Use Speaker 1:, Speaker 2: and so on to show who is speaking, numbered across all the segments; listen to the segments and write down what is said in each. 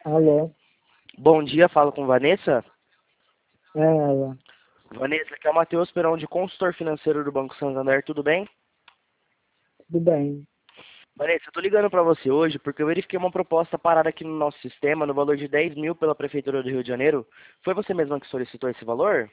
Speaker 1: Alô?
Speaker 2: Bom dia, falo com Vanessa.
Speaker 1: É ela.
Speaker 2: Vanessa, aqui é o Matheus Perão, de consultor financeiro do Banco Santander, tudo bem?
Speaker 1: Tudo bem.
Speaker 2: Vanessa, eu tô ligando pra você hoje porque eu verifiquei uma proposta parada aqui no nosso sistema no valor de 10 mil pela Prefeitura do Rio de Janeiro. Foi você mesma que solicitou esse valor?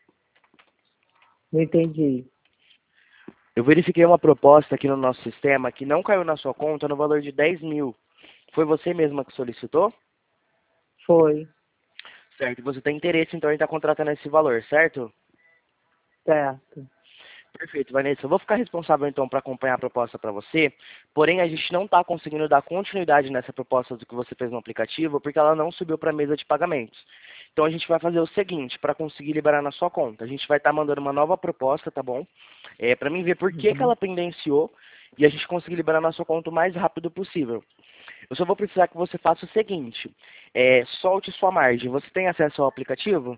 Speaker 1: Não entendi.
Speaker 2: Eu verifiquei uma proposta aqui no nosso sistema que não caiu na sua conta no valor de 10 mil. Foi você mesma que solicitou?
Speaker 1: Foi.
Speaker 2: Certo, e você tem interesse então em estar contratando esse valor, certo?
Speaker 1: Certo.
Speaker 2: Perfeito, Vanessa. Eu vou ficar responsável então para acompanhar a proposta para você, porém a gente não está conseguindo dar continuidade nessa proposta do que você fez no aplicativo porque ela não subiu para a mesa de pagamentos. Então a gente vai fazer o seguinte, para conseguir liberar na sua conta. A gente vai estar mandando uma nova proposta, tá bom? Para mim ver por que
Speaker 1: Uhum.
Speaker 2: ela pendenciou e a gente conseguir liberar na sua conta o mais rápido possível. Eu só vou precisar que você faça o seguinte, solte sua margem. Você tem acesso ao aplicativo?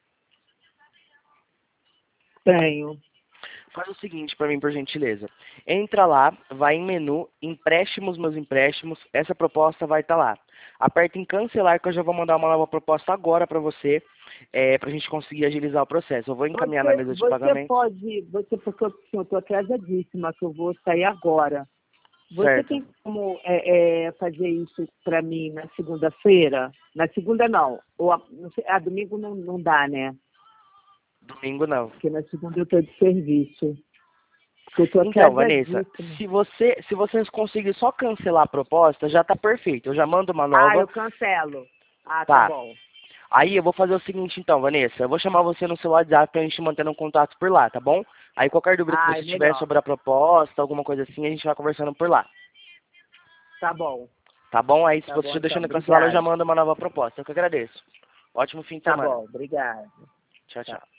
Speaker 1: Tenho.
Speaker 2: Faz o seguinte para mim, por gentileza. Entra lá, vai em menu, empréstimos, meus empréstimos. Essa proposta vai estar lá. Aperta em cancelar que eu já vou mandar uma nova proposta agora para você, para a gente conseguir agilizar o processo. Eu vou encaminhar na mesa de pagamento.
Speaker 1: Porque eu estou atrasadíssima, que eu vou sair agora. Você
Speaker 2: Certo.
Speaker 1: tem como fazer isso para mim na segunda-feira? Na segunda não. Não sei, domingo não dá, né?
Speaker 2: Domingo não.
Speaker 1: Porque na segunda eu estou de serviço. Porque eu estou
Speaker 2: Então, Vanessa,
Speaker 1: atrasadíssima.
Speaker 2: se você conseguir só cancelar a proposta, já está perfeito. Eu já mando uma
Speaker 1: Ah,
Speaker 2: nova.
Speaker 1: eu cancelo. Ah, tá
Speaker 2: Tá.
Speaker 1: bom.
Speaker 2: Aí eu vou fazer o seguinte então, Vanessa. Eu vou chamar você no seu WhatsApp pra gente manter um contato por lá, tá bom? Aí qualquer dúvida que
Speaker 1: Ah, é
Speaker 2: você tiver
Speaker 1: melhor.
Speaker 2: sobre a proposta, alguma coisa assim, a gente vai conversando por lá.
Speaker 1: Tá bom.
Speaker 2: Tá bom? Aí se
Speaker 1: Tá
Speaker 2: você
Speaker 1: bom,
Speaker 2: estiver
Speaker 1: então.
Speaker 2: deixando cancelar, eu já
Speaker 1: Obrigada.
Speaker 2: mando uma nova proposta. Eu que agradeço. Ótimo fim de
Speaker 1: Tá
Speaker 2: semana.
Speaker 1: bom, obrigada.
Speaker 2: Tchau,
Speaker 1: Tá.
Speaker 2: tchau.